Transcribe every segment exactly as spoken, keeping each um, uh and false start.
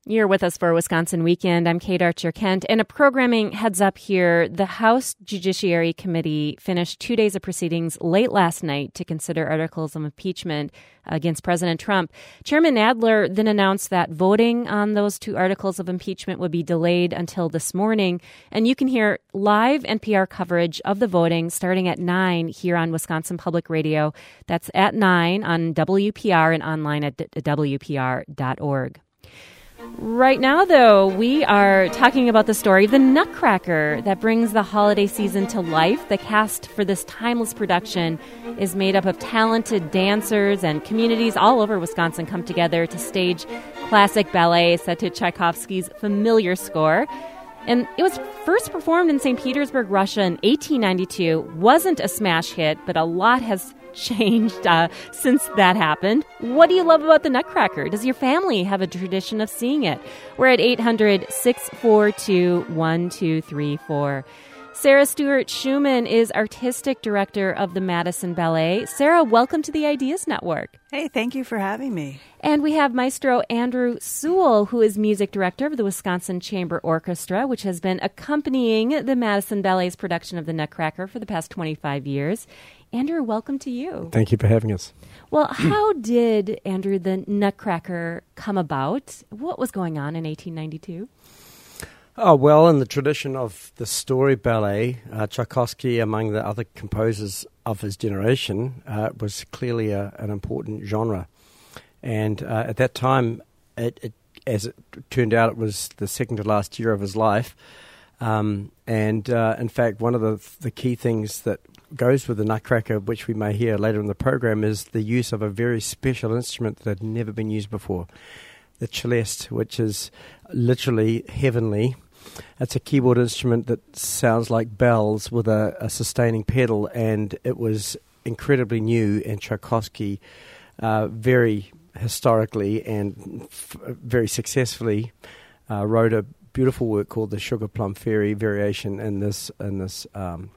You're with us for Wisconsin Weekend. I'm Kate Archer-Kent. And a programming heads up here. The House Judiciary Committee finished two days of proceedings late last night to consider articles of impeachment against President Trump. Chairman Adler then announced that voting on those two articles of impeachment would be delayed until this morning. And you can hear live N P R coverage of the voting starting at nine here on Wisconsin Public Radio. That's at nine on W P R and online at w p r dot org. Right now, though, we are talking about the story of the Nutcracker that brings the holiday season to life. The cast for this timeless production is made up of talented dancers, and communities all over Wisconsin come together to stage classic ballet set to Tchaikovsky's familiar score. And it was first performed in Saint Petersburg, Russia in eighteen ninety-two. Wasn't a smash hit, but a lot has changed uh, since that happened. What do you love about the Nutcracker? Does your family have a tradition of seeing it? We're at eight hundred, six four two, one two three four. Sarah Stewart Schumann is artistic director of the Madison Ballet. Sarah, welcome to the Ideas Network. Hey, thank you for having me. And we have Maestro Andrew Sewell, who is music director of the Wisconsin Chamber Orchestra, which has been accompanying the Madison Ballet's production of the Nutcracker for the past twenty-five years. Andrew, welcome to you. Thank you for having us. Well, how did, Andrew, the Nutcracker come about? What was going on in eighteen ninety-two? Oh, well, in the tradition of the story ballet, uh, Tchaikovsky, among the other composers of his generation, uh, was clearly a, an important genre. And uh, at that time, it, it, as it turned out, it was the second to last year of his life. Um, and uh, in fact, one of the, the key things that goes with the Nutcracker, which we may hear later in the program, is the use of a very special instrument that had never been used before, the celeste, which is literally heavenly. It's a keyboard instrument that sounds like bells with a, a sustaining pedal, and it was incredibly new, and Tchaikovsky uh, very historically and f- very successfully uh, wrote a beautiful work called the Sugar Plum Fairy variation in this in this um,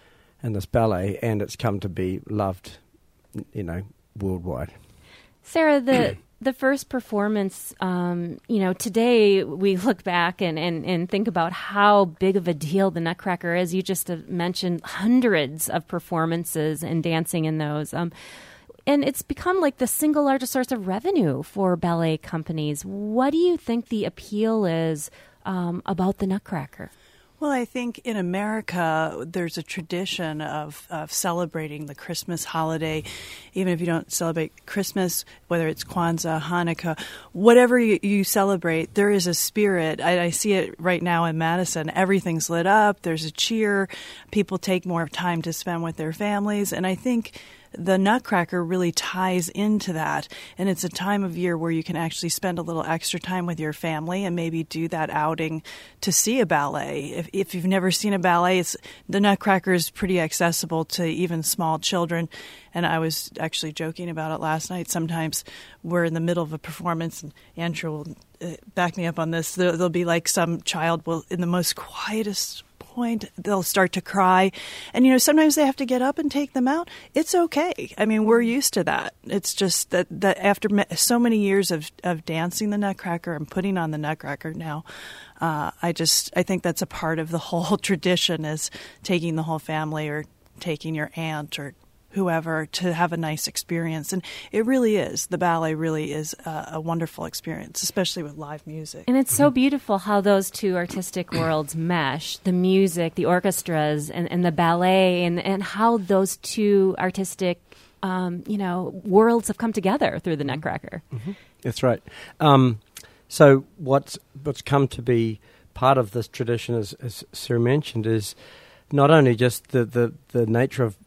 in this ballet, and it's come to be loved, you know, worldwide. Sarah, the the first performance, um, you know, today we look back and, and, and think about how big of a deal the Nutcracker is. You just uh, mentioned hundreds of performances and dancing in those. Um, and it's become like the single largest source of revenue for ballet companies. What do you think the appeal is um, about the Nutcracker? Well, I think in America, there's a tradition of, of celebrating the Christmas holiday. Even if you don't celebrate Christmas, whether it's Kwanzaa, Hanukkah, whatever you, you celebrate, there is a spirit. I, I see it right now in Madison. Everything's lit up. There's a cheer. People take more time to spend with their families. And I think the Nutcracker really ties into that, and it's a time of year where you can actually spend a little extra time with your family and maybe do that outing to see a ballet. If, if you've never seen a ballet, it's, the Nutcracker is pretty accessible to even small children, and I was actually joking about it last night. Sometimes we're in the middle of a performance, and Andrew will uh, back me up on this. There, there'll be like some child will, in the most quietest point, they'll start to cry, and you know sometimes they have to get up and take them out. It's okay. I mean, we're used to that. It's just that that after so many years of of dancing the Nutcracker and putting on the Nutcracker now, uh, I just I think that's a part of the whole tradition, is taking the whole family or taking your aunt or whoever to have a nice experience. And it really is. The ballet really is a, a wonderful experience, especially with live music. And it's so beautiful how those two artistic worlds mesh, the music, the orchestras, and, and the ballet, and, and how those two artistic, um, you know, worlds have come together through the Nutcracker. Mm-hmm. That's right. Um, so what's, what's come to be part of this tradition, as, as Sarah mentioned, is not only just the, the, the nature of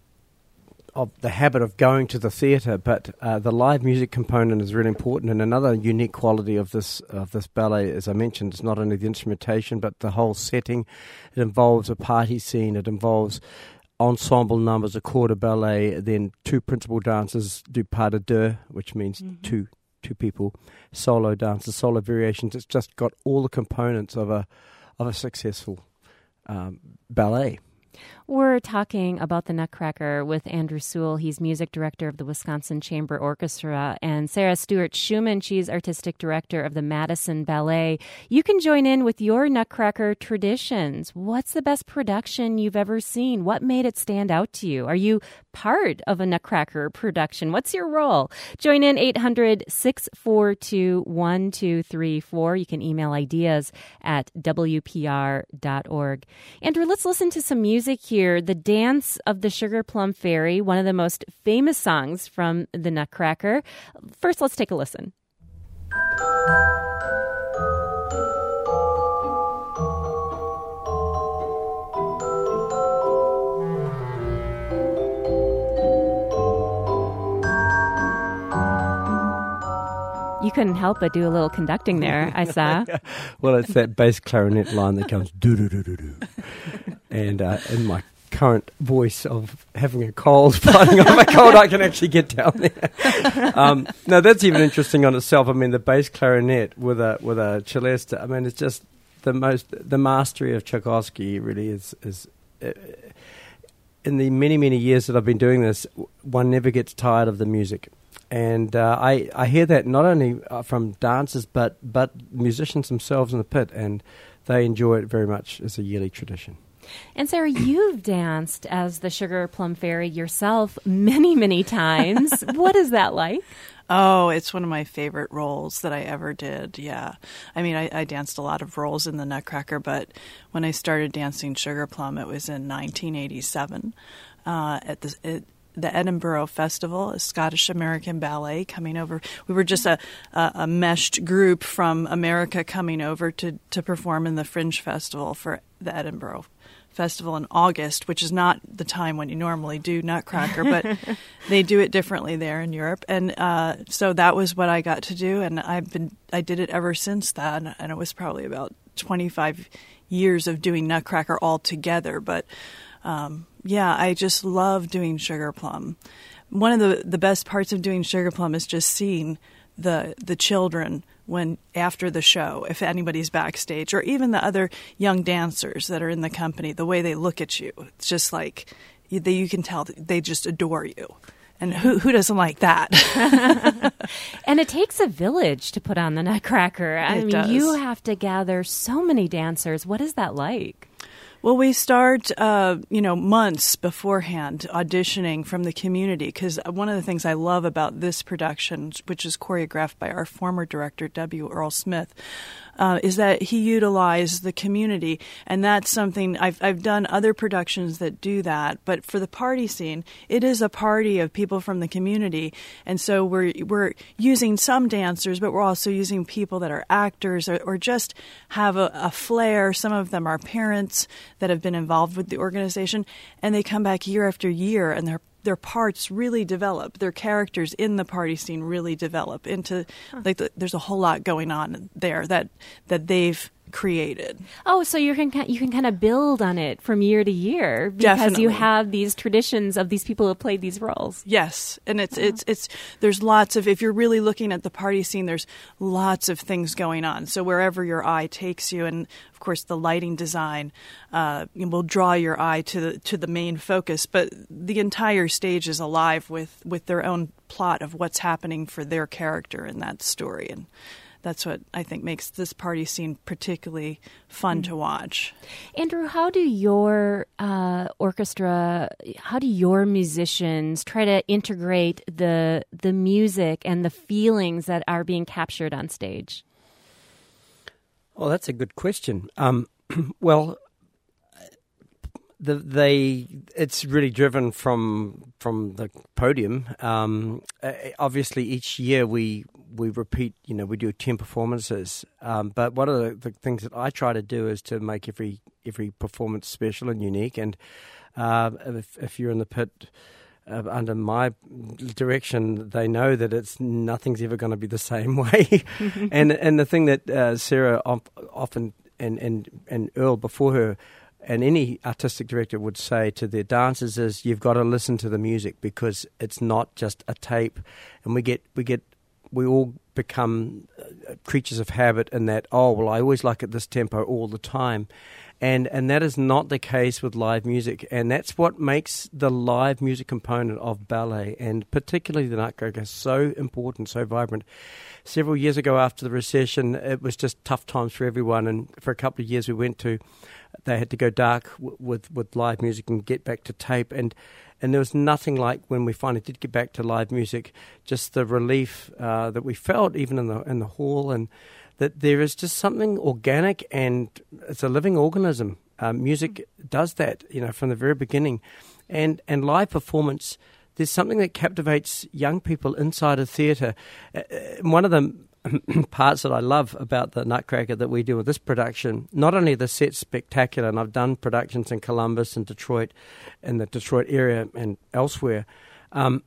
of the habit of going to the theatre, but uh, the live music component is really important. And another unique quality of this of this ballet, as I mentioned, is not only the instrumentation, but the whole setting. It involves a party scene. It involves ensemble numbers, a corps de ballet. Then two principal dancers do pas de deux, which means mm-hmm. two two people. Solo dances, solo variations. It's just got all the components of a of a successful um, ballet. We're talking about the Nutcracker with Andrew Sewell. He's music director of the Wisconsin Chamber Orchestra, and Sarah Stewart-Schumann. She's artistic director of the Madison Ballet. You can join in with your Nutcracker traditions. What's the best production you've ever seen? What made it stand out to you? Are you part of a Nutcracker production? What's your role? Join in eight hundred, six four two, one two three four. You can email ideas at w p r dot org. Andrew, let's listen to some music here. Here, the Dance of the Sugar Plum Fairy, one of the most famous songs from the Nutcracker. First, let's take a listen. You couldn't help but do a little conducting there, I saw. Well, it's that bass clarinet line that comes do-do-do-do-do. And uh, in my current voice of having a cold, fighting off a cold, I can actually get down there. Um, no, that's even interesting on itself. I mean, the bass clarinet with a with a celeste. I mean, it's just the most the mastery of Tchaikovsky. Really is is. Uh, in the many many years that I've been doing this, one never gets tired of the music. And uh, I, I hear that not only uh, from dancers, but, but musicians themselves in the pit, and they enjoy it very much as a yearly tradition. And Sarah, you've danced as the Sugar Plum Fairy yourself many, many times. What is that like? Oh, it's one of my favorite roles that I ever did, yeah. I mean, I, I danced a lot of roles in the Nutcracker, but when I started dancing Sugar Plum, it was in nineteen eighty-seven uh, at the... It, the Edinburgh Festival, a Scottish American ballet coming over. We were just a, a, a meshed group from America coming over to, to perform in the Fringe Festival for the Edinburgh Festival in August, which is not the time when you normally do Nutcracker, but they do it differently there in Europe. And uh, so that was what I got to do, and I've been I did it ever since that, and it was probably about twenty-five years of doing Nutcracker all together, but Um, yeah, I just love doing Sugar Plum. One of the, the best parts of doing Sugar Plum is just seeing the the children when after the show, if anybody's backstage, or even the other young dancers that are in the company, the way they look at you. It's just like you, they, you can tell that they just adore you. And who who doesn't like that? And it takes a village to put on the Nutcracker. I It mean, does. you have to gather so many dancers. What is that like? Well, we start, uh, you know, months beforehand auditioning from the community, because one of the things I love about this production, which is choreographed by our former director, W. Earl Smith, uh, is that he utilized the community, and that's something I've I've done other productions that do that. But for the party scene, it is a party of people from the community, and so we're we're using some dancers, but we're also using people that are actors or, or just have a, a flair. Some of them are parents that have been involved with the organization, and they come back year after year, and their their parts really develop. Their characters in the party scene really develop into huh. like the, there's a whole lot going on there that that they've created. Oh, so you can you can kind of build on it from year to year because Definitely. you have these traditions of these people who have played these roles. Yes, and it's uh-huh. it's it's there's lots of, if you're really looking at the party scene, there's lots of things going on. So wherever your eye takes you, and of course the lighting design uh, will draw your eye to the to the main focus. But the entire stage is alive with with their own plot of what's happening for their character in that story, and that's what I think makes this party scene particularly fun mm. to watch. Andrew, how do your uh, orchestra, how do your musicians try to integrate the the music and the feelings that are being captured on stage? Well, that's a good question. Um, well, the, they it's really driven from from the podium. Um, uh, obviously, each year we we repeat. You know, we do ten performances. Um, but one of the, the things that I try to do is to make every every performance special and unique. And uh, if, if you're in the pit uh, under my direction, they know that it's nothing's ever going to be the same way. and and the thing that uh, Sarah often and and and Earl before her, and any artistic director would say to their dancers is, you've got to listen to the music, because it's not just a tape. And we get we get we all become creatures of habit in that, oh, well, I always like it this tempo all the time. And and that is not the case with live music. And that's what makes the live music component of ballet, and particularly the Nutcracker, so important, so vibrant. Several years ago after the recession, it was just tough times for everyone. And for a couple of years we went to, they had to go dark w- with, with live music and get back to tape. And And there was nothing like when we finally did get back to live music, just the relief uh, that we felt even in the in the hall, and that there is just something organic, and it's a living organism. Um, music does that, you know, from the very beginning. And and live performance, there's something that captivates young people inside a theatre. Uh, one of the parts that I love about the Nutcracker that we do with this production, not only the set's spectacular, and I've done productions in Columbus and Detroit, in the Detroit area and elsewhere, um,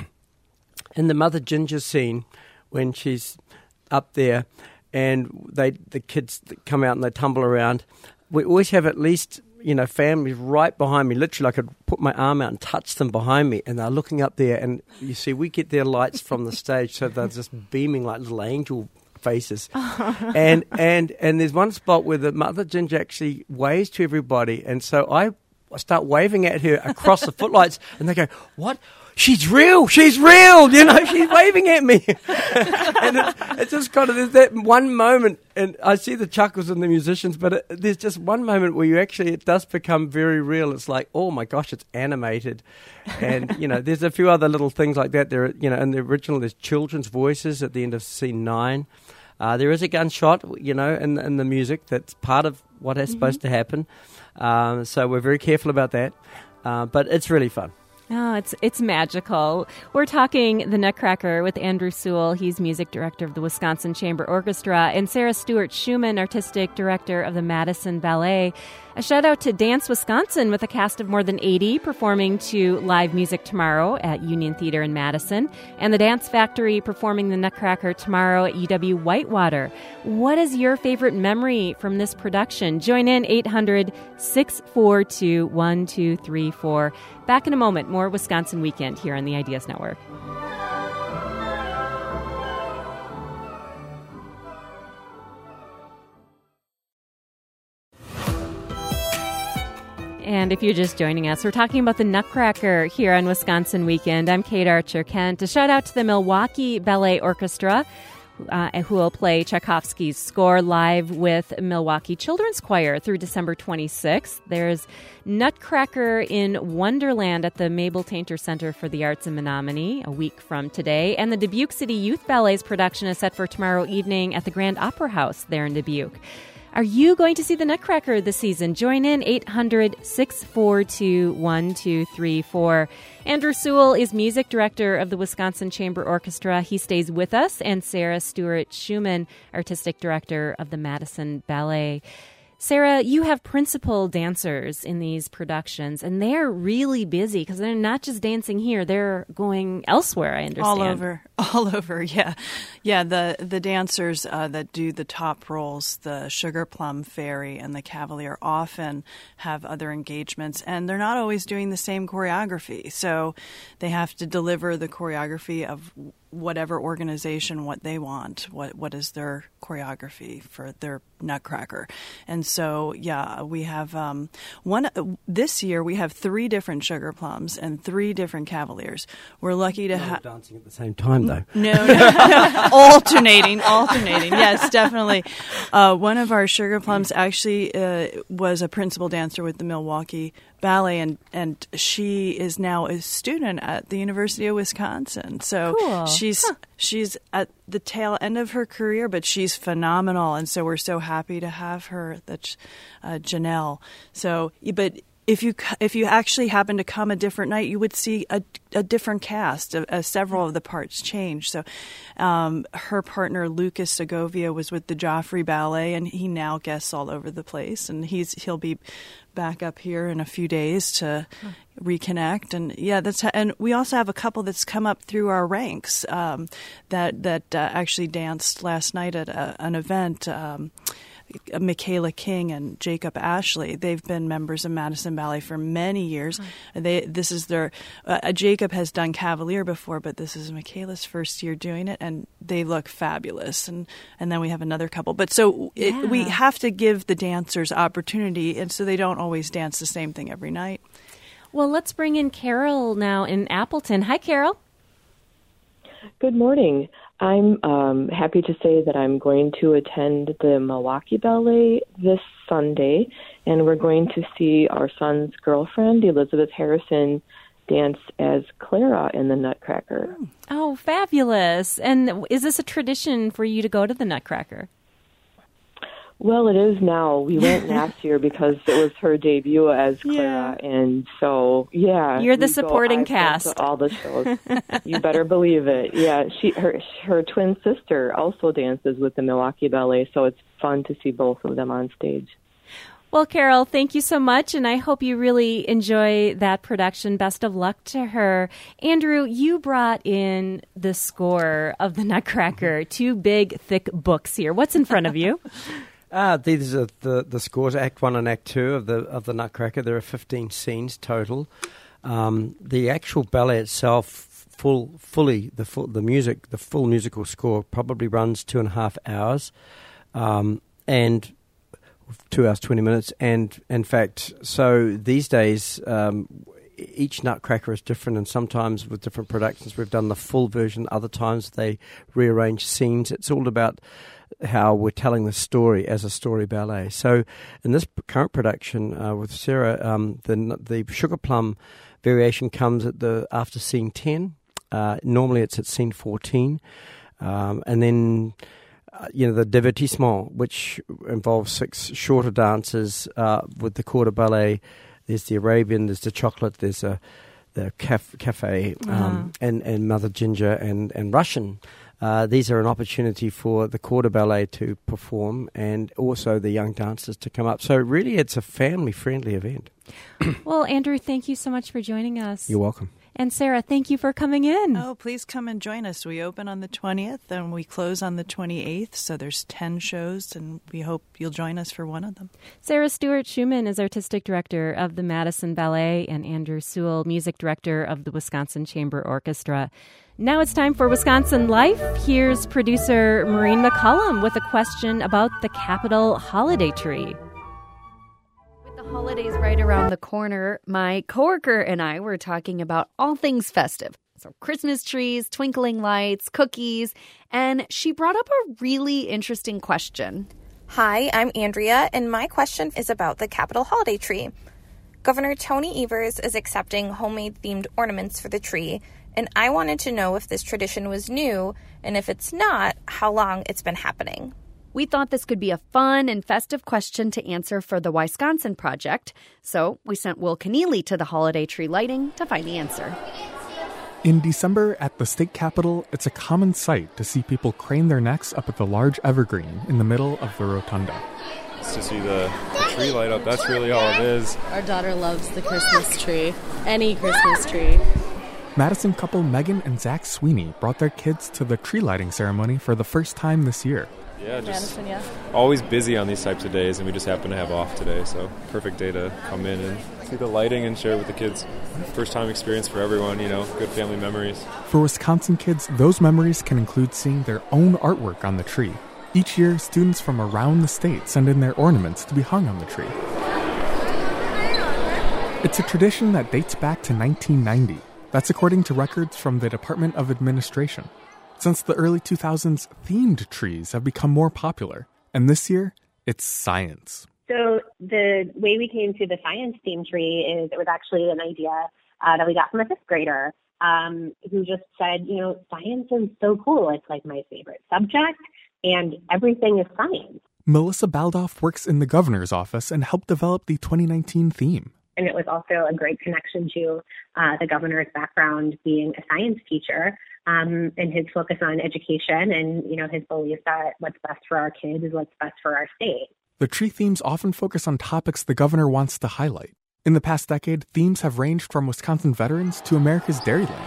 in the Mother Ginger scene, when she's up there and they the kids come out and they tumble around, we always have at least, you know, families right behind me. Literally, I could put my arm out and touch them behind me, and they're looking up there. And you see, we get their lights from the stage, so they're just beaming like little angel faces. and and and there's one spot where the Mother Ginger actually waves to everybody, and so I start waving at her across the footlights, and they go, "What? She's real! She's real! You know, she's waving at me." And it, it's just kind of, there's that one moment, and I see the chuckles in the musicians, but it, there's just one moment where you actually, it does become very real. It's like, oh my gosh, it's animated. And, you know, there's a few other little things like that. There, you know, in the original, there's children's voices at the end of scene nine. Uh, there is a gunshot, you know, in, in the music that's part of what is mm-hmm. supposed to happen. Um, so we're very careful about that. Uh, but it's really fun. Oh, it's it's magical. We're talking The Nutcracker with Andrew Sewell. He's music director of the Wisconsin Chamber Orchestra, and Sarah Stewart Schumann, artistic director of the Madison Ballet. A shout out to Dance Wisconsin with a cast of more than eighty performing to live music tomorrow at Union Theater in Madison, and the Dance Factory performing The Nutcracker tomorrow at U W Whitewater. What is your favorite memory from this production? Join in eight hundred, six four two, one two three four. Back in a moment, more Wisconsin Weekend here on the Ideas Network. And if you're just joining us, we're talking about the Nutcracker here on Wisconsin Weekend. I'm Kate Archer-Kent. A shout out to the Milwaukee Ballet Orchestra, uh, who will play Tchaikovsky's score live with Milwaukee Children's Choir through December twenty-sixth. There's Nutcracker in Wonderland at the Mabel Tainter Center for the Arts in Menominee a week from today. And the Dubuque City Youth Ballet's production is set for tomorrow evening at the Grand Opera House there in Dubuque. Are you going to see the Nutcracker this season? Join in eight hundred, six four two, one two three four. Andrew Sewell is music director of the Wisconsin Chamber Orchestra. He stays with us, and Sarah Stewart Schumann, artistic director of the Madison Ballet. Sarah, you have principal dancers in these productions, and they're really busy because they're not just dancing here; they're going elsewhere. I understand. All over, all over. Yeah, yeah. The the dancers uh, that do the top roles, the Sugar Plum Fairy and the Cavalier, often have other engagements, and they're not always doing the same choreography. So they have to deliver the choreography of whatever organization, what they want, what what is their choreography for their Nutcracker. And so, yeah, we have um, one this year. We have three different Sugar Plums and three different Cavaliers. We're lucky to have dancing at the same time, though. No, no. alternating, alternating. Yes, definitely. Uh, one of our Sugar Plums actually uh, was a principal dancer with the Milwaukee Ballet, and and she is now a student at the University of Wisconsin. So cool. she's huh. she's at the tail end of her career, but she's phenomenal, and so we're so happy to have her. That's uh, Janelle. So, but. If you if you actually happen to come a different night, you would see a, a different cast. Uh, uh, several of the parts change. So, um, her partner Lucas Segovia was with the Joffrey Ballet, and he now guests all over the place. And he's he'll be back up here in a few days to reconnect. And yeah, that's and we also have a couple that's come up through our ranks um, that that uh, actually danced last night at a, an event. Um, Michaela King and Jacob Ashley. They've been members of Madison Ballet for many years. Mm-hmm. They this is their uh, Jacob has done Cavalier before, but this is Michaela's first year doing it, and they look fabulous. And and then we have another couple. But so it, yeah. we have to give the dancers opportunity, and so they don't always dance the same thing every night. Well, let's bring in Carol now in Appleton. Hi, Carol. Good morning. I'm um, happy to say that I'm going to attend the Milwaukee Ballet this Sunday, and we're going to see our son's girlfriend, Elizabeth Harrison, dance as Clara in the Nutcracker. Oh, fabulous. And is this a tradition for you to go to the Nutcracker? Well, it is now. We went last year because it was her debut as Clara, Yeah. and so yeah, You're the we go- supporting I've been cast. to all the shows. You better believe it. Yeah, she her her twin sister also dances with the Milwaukee Ballet, so it's fun to see both of them on stage. Well, Carol, thank you so much, and I hope you really enjoy that production. Best of luck to her. Andrew, you brought in the score of the Nutcracker, two big, thick books here. What's in front of you? Uh, these are the, the scores, Act One and Act Two of the of the Nutcracker. There are fifteen scenes total. Um, the actual ballet itself, full fully the full the music, the full musical score probably runs two and a half hours, um, and two hours twenty minutes. And in fact, so these days, um, each Nutcracker is different, and sometimes with different productions, we've done the full version. Other times they rearrange scenes. It's all about how we're telling the story as a story ballet. So in this current production uh, with Sarah, um, the the Sugar Plum variation comes at the after scene ten. Uh, normally it's at scene fourteen. Um, and then, uh, you know, the divertissement, which involves six shorter dances uh, with the corps de ballet. There's the Arabian, there's the chocolate, there's a, the caf- cafe, um, Uh-huh. and, and Mother Ginger and, and Russian. Uh, these are an opportunity for the corps de ballet to perform and also the young dancers to come up. So really it's a family-friendly event. Well, Andrew, thank you so much for joining us. You're welcome. And Sarah, thank you for coming in. Oh, please come and join us. We open on the twentieth and we close on the twenty-eighth. So there's ten shows, and we hope you'll join us for one of them. Sarah Stewart Schumann is Artistic Director of the Madison Ballet, and Andrew Sewell, Music Director of the Wisconsin Chamber Orchestra. Now it's time for Wisconsin Life. Here's producer Maureen McCullum with a question about the Capitol holiday tree. The holidays right around the corner, my coworker and I were talking about all things festive. So Christmas trees, twinkling lights, cookies, and she brought up a really interesting question. Hi, I'm Andrea, and my question is about the Capitol holiday tree. Governor Tony Evers is accepting homemade-themed ornaments for the tree, and I wanted to know if this tradition was new, and if it's not, how long it's been happening. We thought this could be a fun and festive question to answer for the Wisconsin Project, so we sent Will Keneally to the holiday tree lighting to find the answer. In December at the state capitol, it's a common sight to see people crane their necks up at the large evergreen in the middle of the rotunda. It's to see the, the tree light up, that's really all it is. Our daughter loves the Christmas tree, any Christmas tree. Madison couple Megan and Zach Sweeney brought their kids to the tree lighting ceremony for the first time this year. Yeah, just Madison, yeah. always busy on these types of days, and we just happen to have off today, so perfect day to come in and see the lighting and share with the kids. First time experience for everyone, you know, good family memories. For Wisconsin kids, those memories can include seeing their own artwork on the tree. Each year, students from around the state send in their ornaments to be hung on the tree. It's a tradition that dates back to nineteen ninety. That's according to records from the Department of Administration. Since the early two thousands, themed trees have become more popular, and this year, it's science. So the way we came to the science theme tree is it was actually an idea uh, that we got from a fifth grader um, who just said, you know, science is so cool. It's like my favorite subject, and everything is science. Melissa Baldoff works in the governor's office and helped develop the twenty nineteen theme. And it was also a great connection to uh, the governor's background being a science teacher. Um, and his focus on education and, you know, his belief that what's best for our kids is what's best for our state. The tree themes often focus on topics the governor wants to highlight. In the past decade, themes have ranged from Wisconsin veterans to America's Dairyland.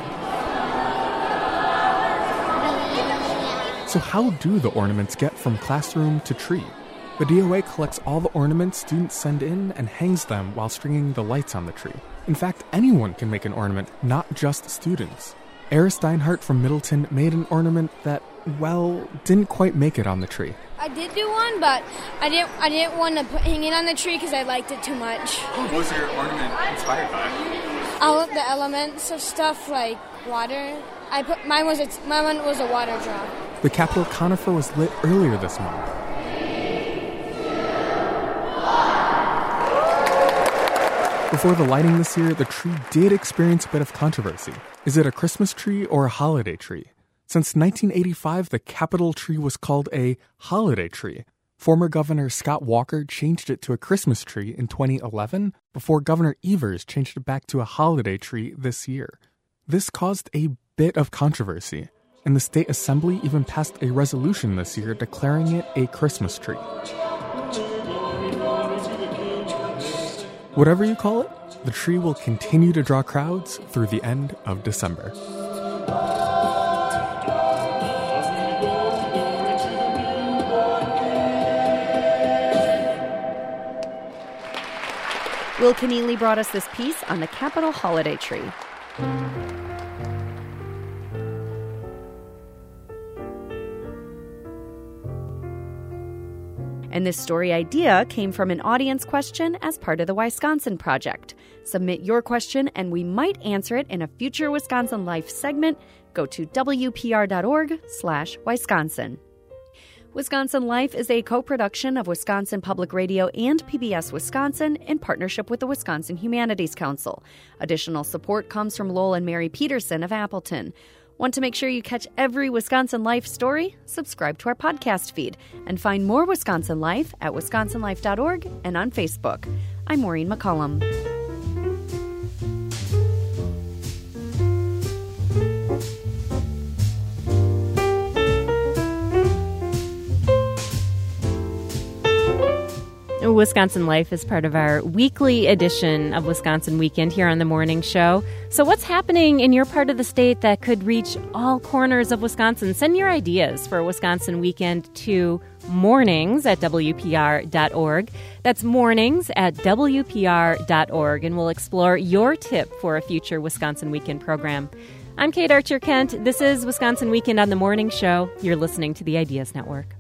So how do the ornaments get from classroom to tree? The D O A collects all the ornaments students send in and hangs them while stringing the lights on the tree. In fact, anyone can make an ornament, not just students. Eris Steinhardt from Middleton made an ornament that, well, didn't quite make it on the tree. I did do one, but I didn't I didn't want to put, hang it on the tree because I liked it too much. What was your ornament inspired by? All of the elements of stuff like water. I put mine was a, my one was a water drop. The Capitol conifer was lit earlier this month. Before the lighting this year, the tree did experience a bit of controversy. Is it a Christmas tree or a holiday tree? Since nineteen eighty-five, the Capitol tree was called a holiday tree. Former Governor Scott Walker changed it to a Christmas tree in twenty eleven, before Governor Evers changed it back to a holiday tree this year. This caused a bit of controversy, and the state assembly even passed a resolution this year declaring it a Christmas tree. Whatever you call it, the tree will continue to draw crowds through the end of December. Will Keneally brought us this piece on the Capitol holiday tree. And this story idea came from an audience question as part of the Wisconsin Project. Submit your question and we might answer it in a future Wisconsin Life segment. Go to W P R dot org slash Wisconsin. Wisconsin Life is a co-production of Wisconsin Public Radio and P B S Wisconsin in partnership with the Wisconsin Humanities Council. Additional support comes from Lowell and Mary Peterson of Appleton. Want to make sure you catch every Wisconsin Life story? Subscribe to our podcast feed and find more Wisconsin Life at wisconsin life dot org and on Facebook. I'm Maureen McCollum. Wisconsin Life is part of our weekly edition of Wisconsin Weekend here on the morning show. So what's happening in your part of the state that could reach all corners of Wisconsin? Send your ideas for Wisconsin Weekend to mornings at W P R dot org. That's mornings at W P R dot org, and we'll explore your tip for a future Wisconsin Weekend program. I'm Kate Archer-Kent. This is Wisconsin Weekend on the Morning Show. You're listening to the Ideas Network.